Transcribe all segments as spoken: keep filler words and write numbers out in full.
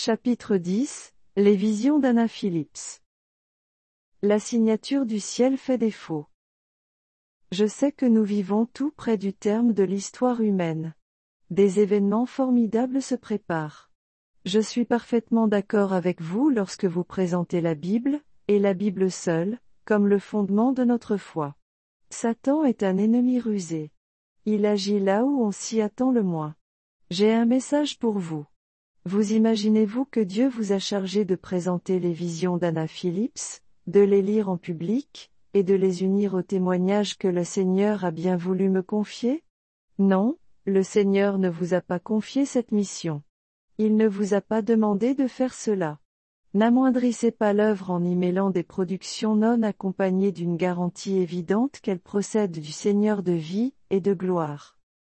Chapitre dix, Les visions d'Anna Phillips. La signature du ciel fait défaut. Je sais que nous vivons tout près du terme de l'histoire humaine. Des événements formidables se préparent. Je suis parfaitement d'accord avec vous lorsque vous présentez la Bible, et la Bible seule, comme le fondement de notre foi. Satan est un ennemi rusé. Il agit là où on s'y attend le moins. J'ai un message pour vous. Vous imaginez-vous que Dieu vous a chargé de présenter les visions d'Anna Phillips, de les lire en public, et de les unir au témoignage que le Seigneur a bien voulu me confier? Non, le Seigneur ne vous a pas confié cette mission. Il ne vous a pas demandé de faire cela. N'amoindrissez pas l'œuvre en y mêlant des productions non accompagnées d'une garantie évidente qu'elle procède du Seigneur de vie et de gloire.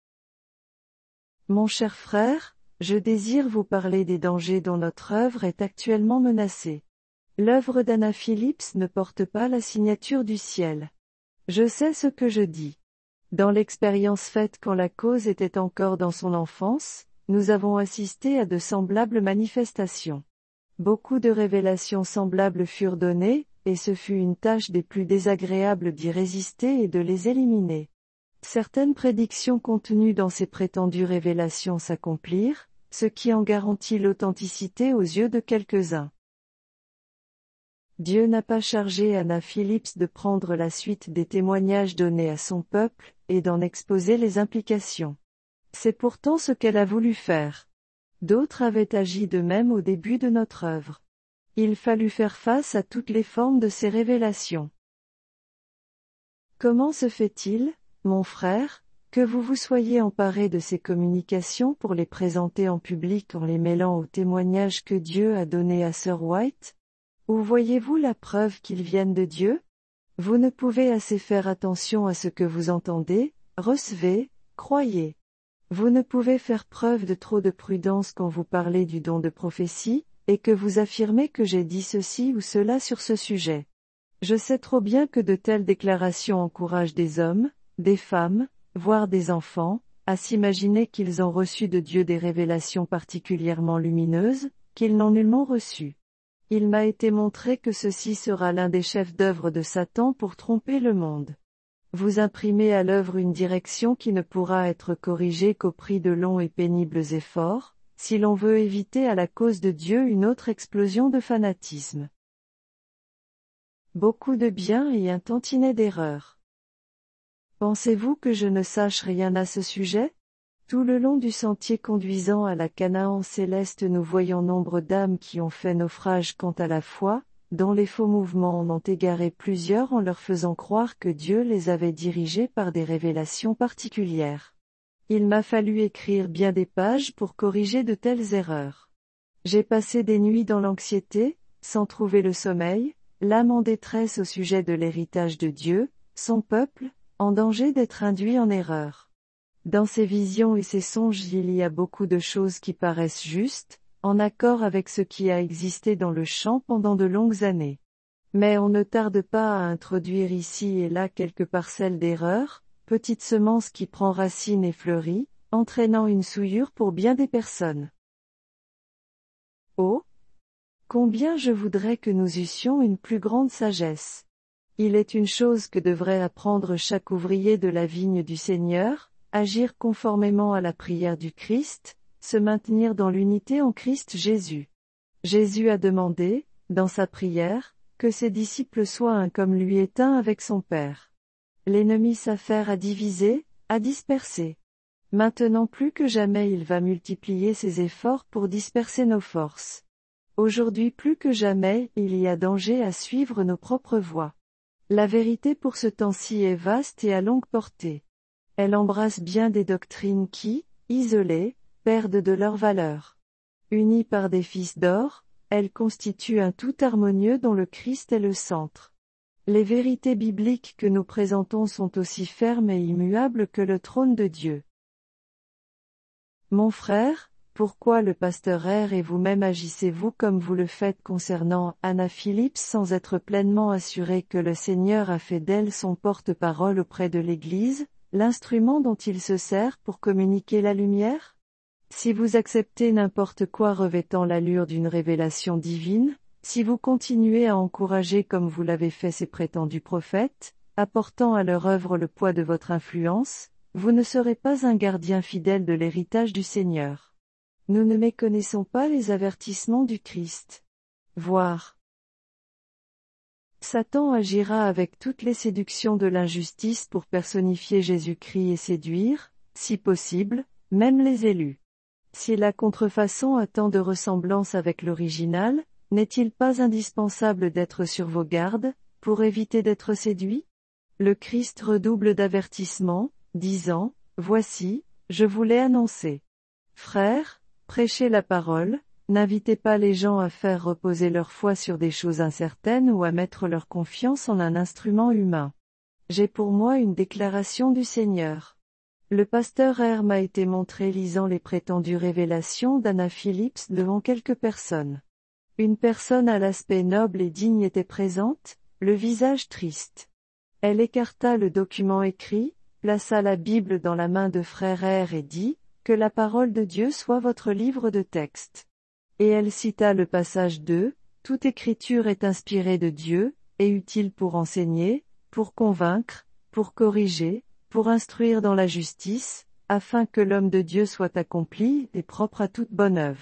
Mon cher frère, je désire vous parler des dangers dont notre œuvre est actuellement menacée. L'œuvre d'Anna Phillips ne porte pas la signature du ciel. Je sais ce que je dis. Dans l'expérience faite quand la cause était encore dans son enfance, nous avons assisté à de semblables manifestations. Beaucoup de révélations semblables furent données, et ce fut une tâche des plus désagréables d'y résister et de les éliminer. Certaines prédictions contenues dans ces prétendues révélations s'accomplirent, ce qui en garantit l'authenticité aux yeux de quelques-uns. Dieu n'a pas chargé Anna Phillips de prendre la suite des témoignages donnés à son peuple, et d'en exposer les implications. C'est pourtant ce qu'elle a voulu faire. D'autres avaient agi de même au début de notre œuvre. Il fallut faire face à toutes les formes de ces révélations. Comment se fait-il, mon frère, que vous vous soyez emparé de ces communications pour les présenter en public en les mêlant aux témoignages que Dieu a donnés à Sir White? Où voyez-vous la preuve qu'ils viennent de Dieu? Vous ne pouvez assez faire attention à ce que vous entendez, recevez, croyez. Vous ne pouvez faire preuve de trop de prudence quand vous parlez du don de prophétie, et que vous affirmez que j'ai dit ceci ou cela sur ce sujet. Je sais trop bien que de telles déclarations encouragent des hommes, des femmes, voire des enfants, à s'imaginer qu'ils ont reçu de Dieu des révélations particulièrement lumineuses, qu'ils n'ont nullement reçues. Il m'a été montré que ceci sera l'un des chefs d'œuvre de Satan pour tromper le monde. Vous imprimez à l'œuvre une direction qui ne pourra être corrigée qu'au prix de longs et pénibles efforts, si l'on veut éviter à la cause de Dieu une autre explosion de fanatisme. Beaucoup de bien et un tantinet d'erreurs. Pensez-vous que je ne sache rien à ce sujet? Tout le long du sentier conduisant à la Canaan céleste nous voyons nombre d'âmes qui ont fait naufrage quant à la foi, dont les faux mouvements en ont égaré plusieurs en leur faisant croire que Dieu les avait dirigés par des révélations particulières. Il m'a fallu écrire bien des pages pour corriger de telles erreurs. J'ai passé des nuits dans l'anxiété, sans trouver le sommeil, l'âme en détresse au sujet de l'héritage de Dieu, son peuple, en danger d'être induit en erreur. Dans ces visions et ces songes il y a beaucoup de choses qui paraissent justes, en accord avec ce qui a existé dans le champ pendant de longues années. Mais on ne tarde pas à introduire ici et là quelques parcelles d'erreur, petite semence qui prend racine et fleurit, entraînant une souillure pour bien des personnes. Oh! Combien je voudrais que nous eussions une plus grande sagesse. Il est une chose que devrait apprendre chaque ouvrier de la vigne du Seigneur, agir conformément à la prière du Christ, se maintenir dans l'unité en Christ Jésus. Jésus a demandé, dans sa prière, que ses disciples soient un comme lui est un avec son Père. L'ennemi s'affaire à diviser, à disperser. Maintenant plus que jamais il va multiplier ses efforts pour disperser nos forces. Aujourd'hui plus que jamais il y a danger à suivre nos propres voies. La vérité pour ce temps-ci est vaste et à longue portée. Elle embrasse bien des doctrines qui, isolées, perdent de leur valeur. Unies par des fils d'or, elles constituent un tout harmonieux dont le Christ est le centre. Les vérités bibliques que nous présentons sont aussi fermes et immuables que le trône de Dieu. Mon frère, pourquoi le pasteur R et vous-même agissez-vous comme vous le faites concernant Anna Phillips sans être pleinement assuré que le Seigneur a fait d'elle son porte-parole auprès de l'Église, l'instrument dont il se sert pour communiquer la lumière? Si vous acceptez n'importe quoi revêtant l'allure d'une révélation divine, si vous continuez à encourager comme vous l'avez fait ces prétendus prophètes, apportant à leur œuvre le poids de votre influence, vous ne serez pas un gardien fidèle de l'héritage du Seigneur. Nous ne méconnaissons pas les avertissements du Christ. Voir. Satan agira avec toutes les séductions de l'injustice pour personnifier Jésus-Christ et séduire, si possible, même les élus. Si la contrefaçon a tant de ressemblance avec l'original, n'est-il pas indispensable d'être sur vos gardes, pour éviter d'être séduit? Le Christ redouble d'avertissements, disant, « Voici, je vous l'ai annoncé. Frères, prêchez la parole, n'invitez pas les gens à faire reposer leur foi sur des choses incertaines ou à mettre leur confiance en un instrument humain. J'ai pour moi une déclaration du Seigneur. » Le pasteur R m'a été montré lisant les prétendues révélations d'Anna Phillips devant quelques personnes. Une personne à l'aspect noble et digne était présente, le visage triste. Elle écarta le document écrit, plaça la Bible dans la main de frère R et dit, « Que la parole de Dieu soit votre livre de texte. » Et elle cita le passage deux, « Toute écriture est inspirée de Dieu, et utile pour enseigner, pour convaincre, pour corriger, pour instruire dans la justice, afin que l'homme de Dieu soit accompli et propre à toute bonne œuvre. »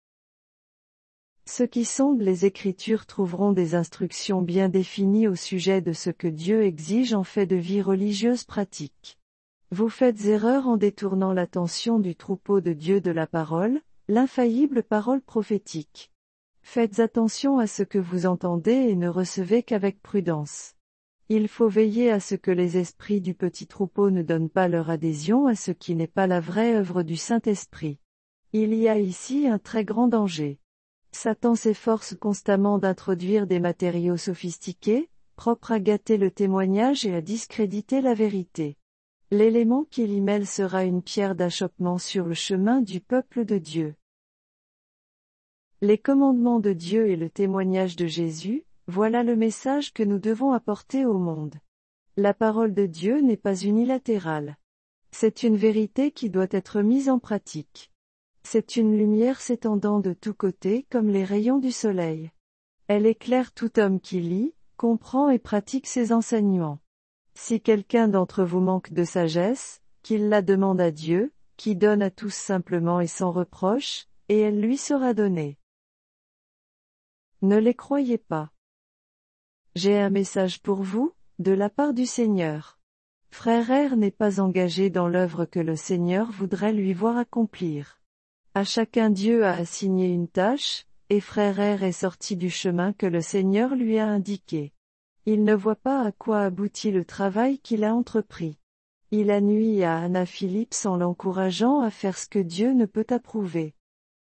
Ceux qui sondent les Écritures trouveront des instructions bien définies au sujet de ce que Dieu exige en fait de vie religieuse pratique. Vous faites erreur en détournant l'attention du troupeau de Dieu de la parole, l'infaillible parole prophétique. Faites attention à ce que vous entendez et ne recevez qu'avec prudence. Il faut veiller à ce que les esprits du petit troupeau ne donnent pas leur adhésion à ce qui n'est pas la vraie œuvre du Saint-Esprit. Il y a ici un très grand danger. Satan s'efforce constamment d'introduire des matériaux sophistiqués, propres à gâter le témoignage et à discréditer la vérité. L'élément qu'il y mêle sera une pierre d'achoppement sur le chemin du peuple de Dieu. Les commandements de Dieu et le témoignage de Jésus, voilà le message que nous devons apporter au monde. La parole de Dieu n'est pas unilatérale. C'est une vérité qui doit être mise en pratique. C'est une lumière s'étendant de tous côtés comme les rayons du soleil. Elle éclaire tout homme qui lit, comprend et pratique ses enseignements. Si quelqu'un d'entre vous manque de sagesse, qu'il la demande à Dieu, qui donne à tous simplement et sans reproche, et elle lui sera donnée. Ne les croyez pas. J'ai un message pour vous, de la part du Seigneur. Frère R n'est pas engagé dans l'œuvre que le Seigneur voudrait lui voir accomplir. À chacun Dieu a assigné une tâche, et frère R est sorti du chemin que le Seigneur lui a indiqué. Il ne voit pas à quoi aboutit le travail qu'il a entrepris. Il a nui à Anna Phillips en l'encourageant à faire ce que Dieu ne peut approuver.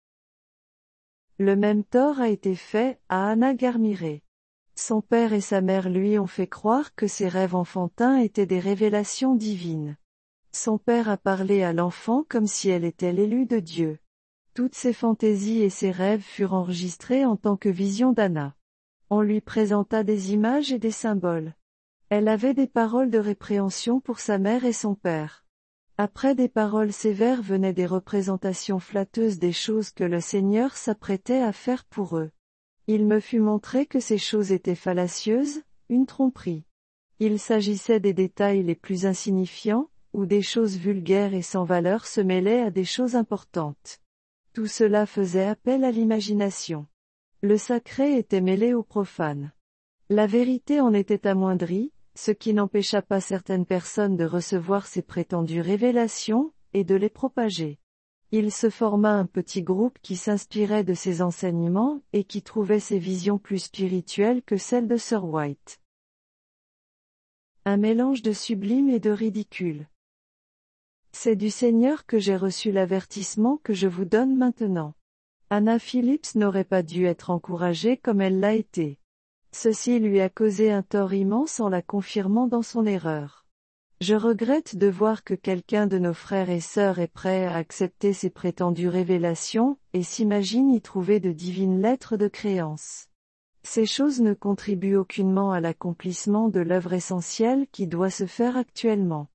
Le même tort a été fait à Anna Garmiré. Son père et sa mère lui ont fait croire que ses rêves enfantins étaient des révélations divines. Son père a parlé à l'enfant comme si elle était l'élue de Dieu. Toutes ses fantaisies et ses rêves furent enregistrés en tant que vision d'Anna. On lui présenta des images et des symboles. Elle avait des paroles de répréhension pour sa mère et son père. Après des paroles sévères venaient des représentations flatteuses des choses que le Seigneur s'apprêtait à faire pour eux. Il me fut montré que ces choses étaient fallacieuses, une tromperie. Il s'agissait des détails les plus insignifiants, où des choses vulgaires et sans valeur se mêlaient à des choses importantes. Tout cela faisait appel à l'imagination. Le sacré était mêlé au profane. La vérité en était amoindrie, ce qui n'empêcha pas certaines personnes de recevoir ces prétendues révélations, et de les propager. Il se forma un petit groupe qui s'inspirait de ces enseignements, et qui trouvait ces visions plus spirituelles que celles de Sir White. Un mélange de sublime et de ridicule. C'est du Seigneur que j'ai reçu l'avertissement que je vous donne maintenant. Anna Phillips n'aurait pas dû être encouragée comme elle l'a été. Ceci lui a causé un tort immense en la confirmant dans son erreur. Je regrette de voir que quelqu'un de nos frères et sœurs est prêt à accepter ces prétendues révélations, et s'imagine y trouver de divines lettres de créance. Ces choses ne contribuent aucunement à l'accomplissement de l'œuvre essentielle qui doit se faire actuellement.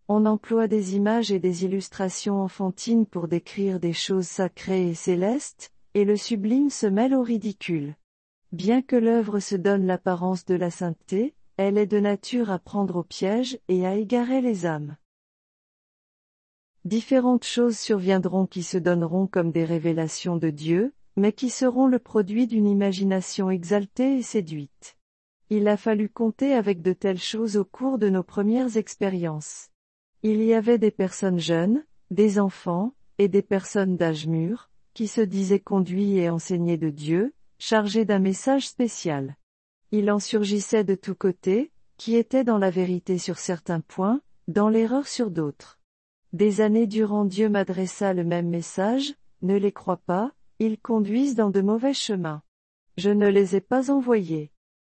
On emploie des images et des illustrations enfantines pour décrire des choses sacrées et célestes, et le sublime se mêle au ridicule. Bien que l'œuvre se donne l'apparence de la sainteté, elle est de nature à prendre au piège et à égarer les âmes. Différentes choses surviendront qui se donneront comme des révélations de Dieu, mais qui seront le produit d'une imagination exaltée et séduite. Il a fallu compter avec de telles choses au cours de nos premières expériences. Il y avait des personnes jeunes, des enfants, et des personnes d'âge mûr, qui se disaient conduits et enseignés de Dieu, chargés d'un message spécial. Il en surgissait de tous côtés, qui étaient dans la vérité sur certains points, dans l'erreur sur d'autres. Des années durant Dieu m'adressa le même message, ne les crois pas, ils conduisent dans de mauvais chemins. Je ne les ai pas envoyés.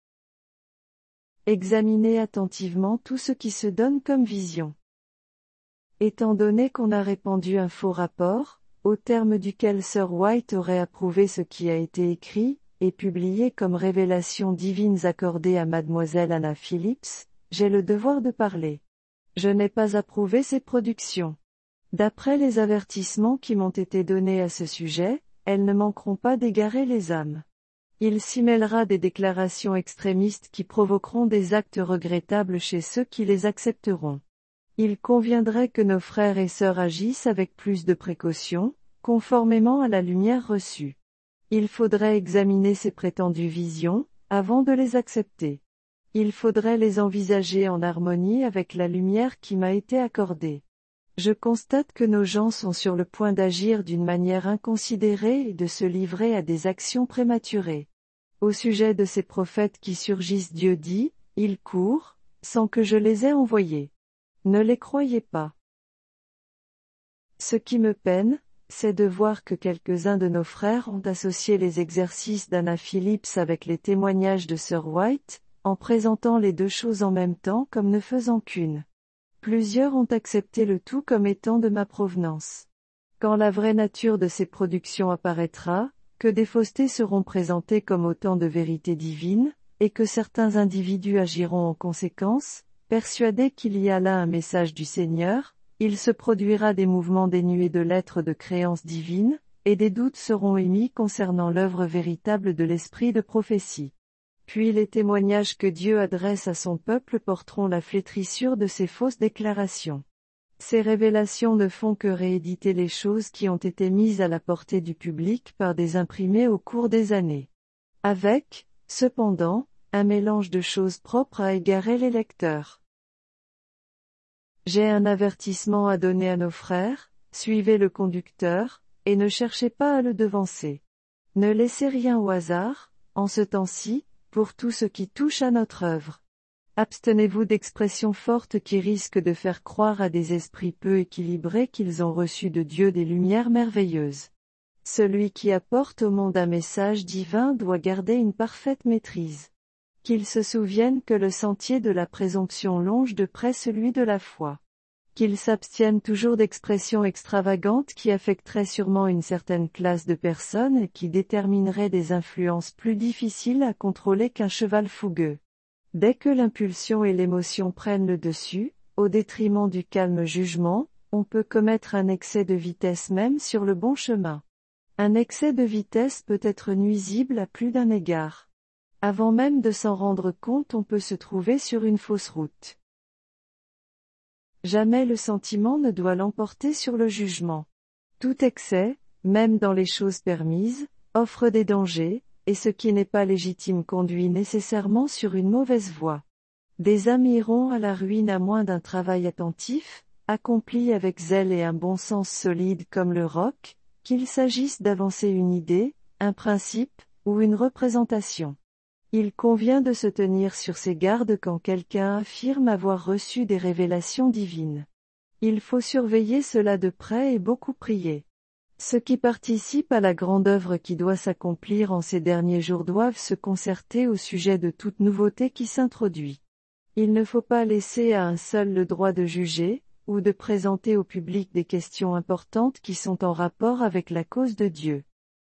Examinez attentivement tout ce qui se donne comme vision. Étant donné qu'on a répandu un faux rapport, au terme duquel Sir White aurait approuvé ce qui a été écrit, et publié comme révélations divines accordées à Mademoiselle Anna Phillips, j'ai le devoir de parler. Je n'ai pas approuvé ces productions. D'après les avertissements qui m'ont été donnés à ce sujet, elles ne manqueront pas d'égarer les âmes. Il s'y mêlera des déclarations extrémistes qui provoqueront des actes regrettables chez ceux qui les accepteront. Il conviendrait que nos frères et sœurs agissent avec plus de précaution, conformément à la lumière reçue. Il faudrait examiner ces prétendues visions, avant de les accepter. Il faudrait les envisager en harmonie avec la lumière qui m'a été accordée. Je constate que nos gens sont sur le point d'agir d'une manière inconsidérée et de se livrer à des actions prématurées. Au sujet de ces prophètes qui surgissent, Dieu dit, ils courent, sans que je les ai envoyés. Ne les croyez pas. Ce qui me peine, c'est de voir que quelques-uns de nos frères ont associé les exercices d'Anna Phillips avec les témoignages de Sir White, en présentant les deux choses en même temps comme ne faisant qu'une. Plusieurs ont accepté le tout comme étant de ma provenance. Quand la vraie nature de ces productions apparaîtra, que des faussetés seront présentées comme autant de vérités divines, et que certains individus agiront en conséquence, persuadés qu'il y a là un message du Seigneur, il se produira des mouvements dénués de l'être de créance divine, et des doutes seront émis concernant l'œuvre véritable de l'esprit de prophétie. Puis les témoignages que Dieu adresse à son peuple porteront la flétrissure de ces fausses déclarations. Ces révélations ne font que rééditer les choses qui ont été mises à la portée du public par des imprimés au cours des années. Avec, cependant, un mélange de choses propres à égarer les lecteurs. J'ai un avertissement à donner à nos frères, suivez le conducteur, et ne cherchez pas à le devancer. Ne laissez rien au hasard, en ce temps-ci, pour tout ce qui touche à notre œuvre. Abstenez-vous d'expressions fortes qui risquent de faire croire à des esprits peu équilibrés qu'ils ont reçu de Dieu des lumières merveilleuses. Celui qui apporte au monde un message divin doit garder une parfaite maîtrise. Qu'il se souvienne que le sentier de la présomption longe de près celui de la foi. Qu'il s'abstienne toujours d'expressions extravagantes qui affecteraient sûrement une certaine classe de personnes et qui détermineraient des influences plus difficiles à contrôler qu'un cheval fougueux. Dès que l'impulsion et l'émotion prennent le dessus, au détriment du calme jugement, on peut commettre un excès de vitesse même sur le bon chemin. Un excès de vitesse peut être nuisible à plus d'un égard. Avant même de s'en rendre compte, on peut se trouver sur une fausse route. Jamais le sentiment ne doit l'emporter sur le jugement. Tout excès, même dans les choses permises, offre des dangers, et ce qui n'est pas légitime conduit nécessairement sur une mauvaise voie. Des âmes iront à la ruine à moins d'un travail attentif, accompli avec zèle et un bon sens solide comme le roc, qu'il s'agisse d'avancer une idée, un principe, ou une représentation. Il convient de se tenir sur ses gardes quand quelqu'un affirme avoir reçu des révélations divines. Il faut surveiller cela de près et beaucoup prier. Ceux qui participent à la grande œuvre qui doit s'accomplir en ces derniers jours doivent se concerter au sujet de toute nouveauté qui s'introduit. Il ne faut pas laisser à un seul le droit de juger, ou de présenter au public des questions importantes qui sont en rapport avec la cause de Dieu.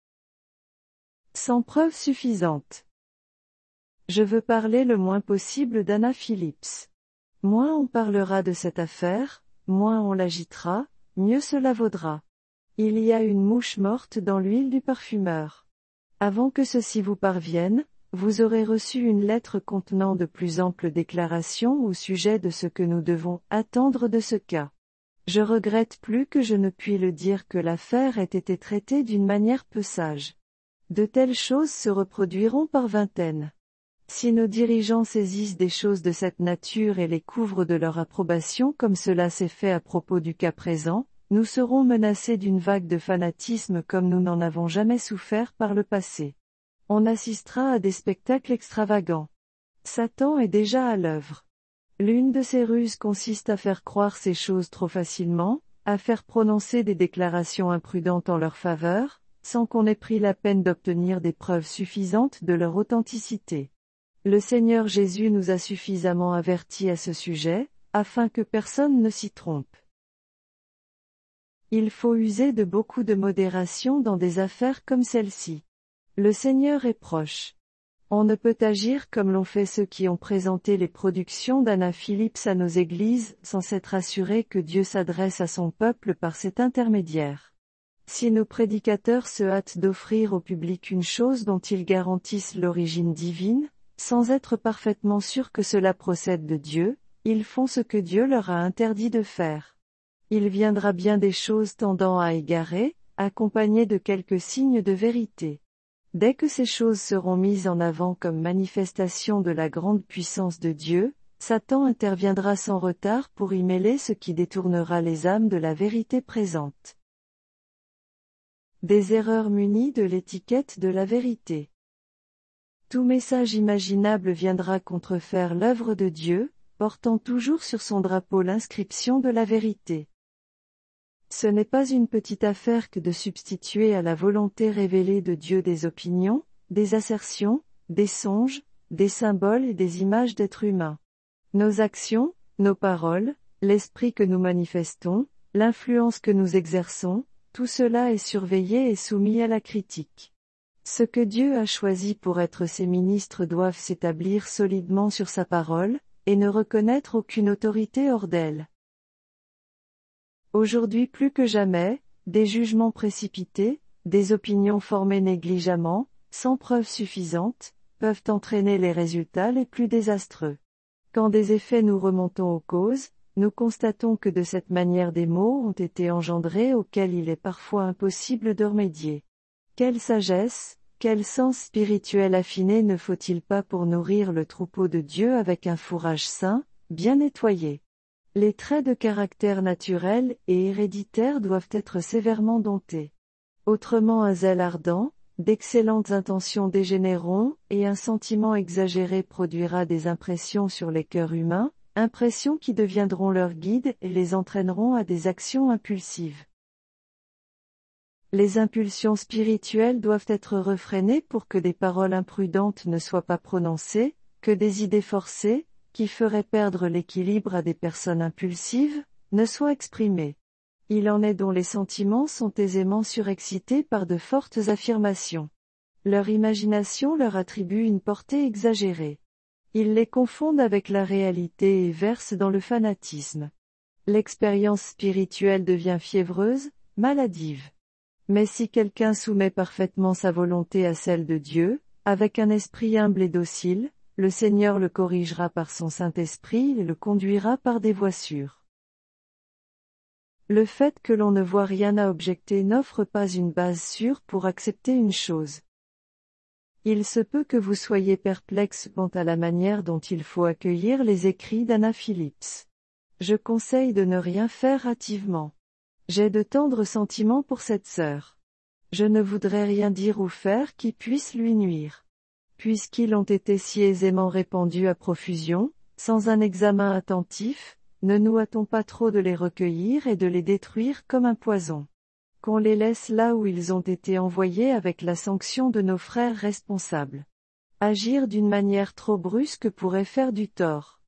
Sans preuve suffisante. Je veux parler le moins possible d'Anna Phillips. Moins on parlera de cette affaire, moins on l'agitera, mieux cela vaudra. Il y a une mouche morte dans l'huile du parfumeur. Avant que ceci vous parvienne, vous aurez reçu une lettre contenant de plus amples déclarations au sujet de ce que nous devons attendre de ce cas. Je regrette plus que je ne puis le dire que l'affaire ait été traitée d'une manière peu sage. De telles choses se reproduiront par vingtaines. Si nos dirigeants saisissent des choses de cette nature et les couvrent de leur approbation comme cela s'est fait à propos du cas présent, nous serons menacés d'une vague de fanatisme comme nous n'en avons jamais souffert par le passé. On assistera à des spectacles extravagants. Satan est déjà à l'œuvre. L'une de ses ruses consiste à faire croire ces choses trop facilement, à faire prononcer des déclarations imprudentes en leur faveur, sans qu'on ait pris la peine d'obtenir des preuves suffisantes de leur authenticité. Le Seigneur Jésus nous a suffisamment avertis à ce sujet, afin que personne ne s'y trompe. Il faut user de beaucoup de modération dans des affaires comme celle-ci. Le Seigneur est proche. On ne peut agir comme l'ont fait ceux qui ont présenté les productions d'Anna Phillips à nos églises, sans s'être assuré que Dieu s'adresse à son peuple par cet intermédiaire. Si nos prédicateurs se hâtent d'offrir au public une chose dont ils garantissent l'origine divine, sans être parfaitement sûrs que cela procède de Dieu, ils font ce que Dieu leur a interdit de faire. Il viendra bien des choses tendant à égarer, accompagnées de quelques signes de vérité. Dès que ces choses seront mises en avant comme manifestation de la grande puissance de Dieu, Satan interviendra sans retard pour y mêler ce qui détournera les âmes de la vérité présente. Des erreurs munies de l'étiquette de la vérité. Tout message imaginable viendra contrefaire l'œuvre de Dieu, portant toujours sur son drapeau l'inscription de la vérité. Ce n'est pas une petite affaire que de substituer à la volonté révélée de Dieu des opinions, des assertions, des songes, des symboles et des images d'êtres humains. Nos actions, nos paroles, l'esprit que nous manifestons, l'influence que nous exerçons, tout cela est surveillé et soumis à la critique. Ce que Dieu a choisi pour être ses ministres doivent s'établir solidement sur sa parole, et ne reconnaître aucune autorité hors d'elle. Aujourd'hui plus que jamais, des jugements précipités, des opinions formées négligemment, sans preuves suffisantes, peuvent entraîner les résultats les plus désastreux. Quand des effets nous remontons aux causes, nous constatons que de cette manière des maux ont été engendrés auxquels il est parfois impossible de remédier. Quelle sagesse, quel sens spirituel affiné ne faut-il pas pour nourrir le troupeau de Dieu avec un fourrage sain, bien nettoyé. Les traits de caractère naturel et héréditaire doivent être sévèrement domptés. Autrement un zèle ardent, d'excellentes intentions dégénéreront, et un sentiment exagéré produira des impressions sur les cœurs humains, impressions qui deviendront leur guide et les entraîneront à des actions impulsives. Les impulsions spirituelles doivent être refrénées pour que des paroles imprudentes ne soient pas prononcées, que des idées forcées, qui feraient perdre l'équilibre à des personnes impulsives, ne soient exprimées. Il en est dont les sentiments sont aisément surexcités par de fortes affirmations. Leur imagination leur attribue une portée exagérée. Ils les confondent avec la réalité et versent dans le fanatisme. L'expérience spirituelle devient fiévreuse, maladive. Mais si quelqu'un soumet parfaitement sa volonté à celle de Dieu, avec un esprit humble et docile, le Seigneur le corrigera par son Saint-Esprit et le conduira par des voies sûres. Le fait que l'on ne voit rien à objecter n'offre pas une base sûre pour accepter une chose. Il se peut que vous soyez perplexe quant à la manière dont il faut accueillir les écrits d'Anna Phillips. Je conseille de ne rien faire hâtivement. J'ai de tendres sentiments pour cette sœur. Je ne voudrais rien dire ou faire qui puisse lui nuire. Puisqu'ils ont été si aisément répandus à profusion, sans un examen attentif, ne nous hâtons pas trop de les recueillir et de les détruire comme un poison. Qu'on les laisse là où ils ont été envoyés avec la sanction de nos frères responsables. Agir d'une manière trop brusque pourrait faire du tort.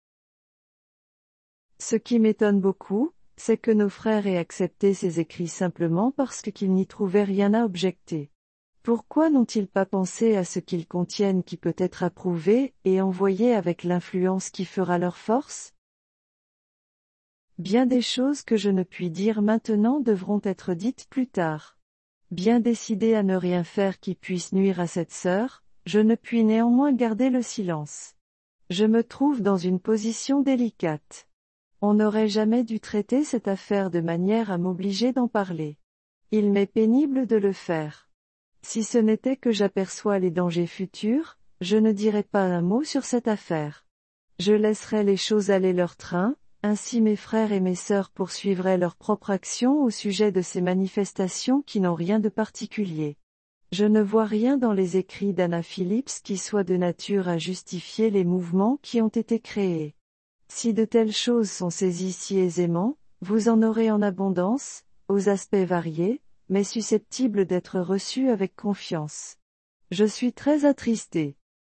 Ce qui m'étonne beaucoup, c'est que nos frères aient accepté ces écrits simplement parce qu'ils n'y trouvaient rien à objecter. Pourquoi n'ont-ils pas pensé à ce qu'ils contiennent qui peut être approuvé et envoyé avec l'influence qui fera leur force? Bien des choses que je ne puis dire maintenant devront être dites plus tard. Bien décidé à ne rien faire qui puisse nuire à cette sœur, je ne puis néanmoins garder le silence. Je me trouve dans une position délicate. On n'aurait jamais dû traiter cette affaire de manière à m'obliger d'en parler. Il m'est pénible de le faire. Si ce n'était que j'aperçois les dangers futurs, je ne dirais pas un mot sur cette affaire. Je laisserais les choses aller leur train, ainsi mes frères et mes sœurs poursuivraient leur propre action au sujet de ces manifestations qui n'ont rien de particulier. Je ne vois rien dans les écrits d'Anna Phillips qui soit de nature à justifier les mouvements qui ont été créés. Si de telles choses sont saisies si aisément, vous en aurez en abondance, aux aspects variés, mais susceptibles d'être reçus avec confiance. Je suis très attristé.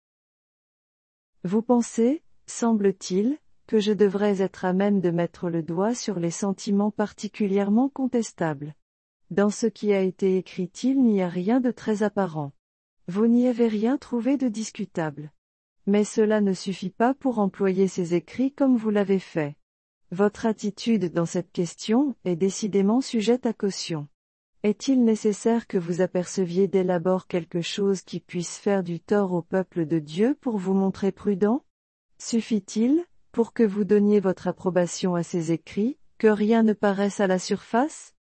Vous pensez, semble-t-il, que je devrais être à même de mettre le doigt sur les sentiments particulièrement contestables. Dans ce qui a été écrit il n'y a rien de très apparent. Vous n'y avez rien trouvé de discutable. Mais cela ne suffit pas pour employer ces écrits comme vous l'avez fait. Votre attitude dans cette question est décidément sujette à caution. Est-il nécessaire que vous aperceviez dès l'abord quelque chose qui puisse faire du tort au peuple de Dieu pour vous montrer prudent? Suffit-il, pour que vous donniez votre approbation à ces écrits, que rien ne paraisse à la surface?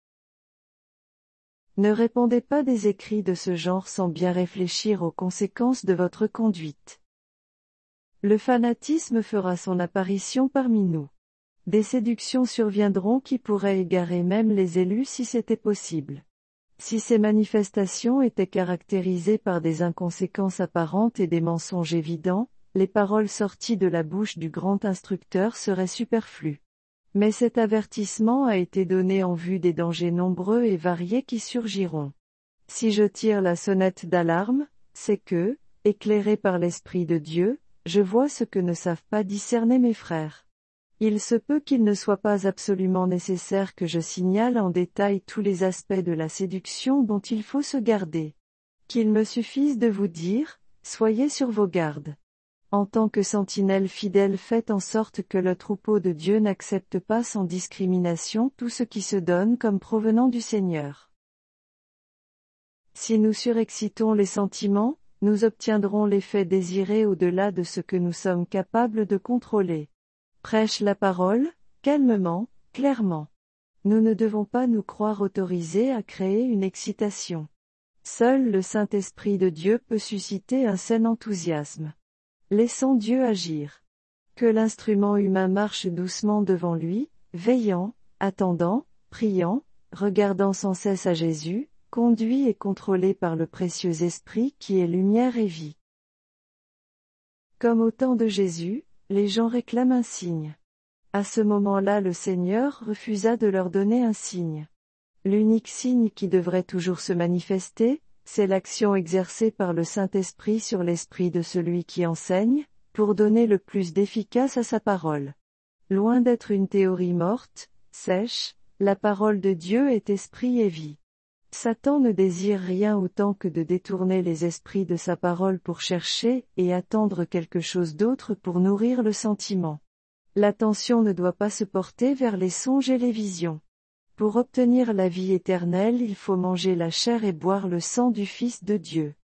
Ne répondez pas des écrits de ce genre sans bien réfléchir aux conséquences de votre conduite. Le fanatisme fera son apparition parmi nous. Des séductions surviendront qui pourraient égarer même les élus si c'était possible. Si ces manifestations étaient caractérisées par des inconséquences apparentes et des mensonges évidents, les paroles sorties de la bouche du grand instructeur seraient superflues. Mais cet avertissement a été donné en vue des dangers nombreux et variés qui surgiront. Si je tire la sonnette d'alarme, c'est que, éclairé par l'Esprit de Dieu, je vois ce que ne savent pas discerner mes frères. Il se peut qu'il ne soit pas absolument nécessaire que je signale en détail tous les aspects de la séduction dont il faut se garder. Qu'il me suffise de vous dire, soyez sur vos gardes. En tant que sentinelle fidèle, faites en sorte que le troupeau de Dieu n'accepte pas sans discrimination tout ce qui se donne comme provenant du Seigneur. Si nous surexcitons les sentiments, nous obtiendrons l'effet désiré au-delà de ce que nous sommes capables de contrôler. Prêche la parole, calmement, clairement. Nous ne devons pas nous croire autorisés à créer une excitation. Seul le Saint-Esprit de Dieu peut susciter un sain enthousiasme. Laissons Dieu agir. Que l'instrument humain marche doucement devant lui, veillant, attendant, priant, regardant sans cesse à Jésus, conduit et contrôlé par le précieux Esprit qui est lumière et vie. Comme au temps de Jésus, les gens réclament un signe. À ce moment-là, le Seigneur refusa de leur donner un signe. L'unique signe qui devrait toujours se manifester, c'est l'action exercée par le Saint-Esprit sur l'esprit de celui qui enseigne, pour donner le plus d'efficace à sa parole. Loin d'être une théorie morte, sèche, la parole de Dieu est esprit et vie. Satan ne désire rien autant que de détourner les esprits de sa parole pour chercher et attendre quelque chose d'autre pour nourrir le sentiment. L'attention ne doit pas se porter vers les songes et les visions. Pour obtenir la vie éternelle, il faut manger la chair et boire le sang du Fils de Dieu.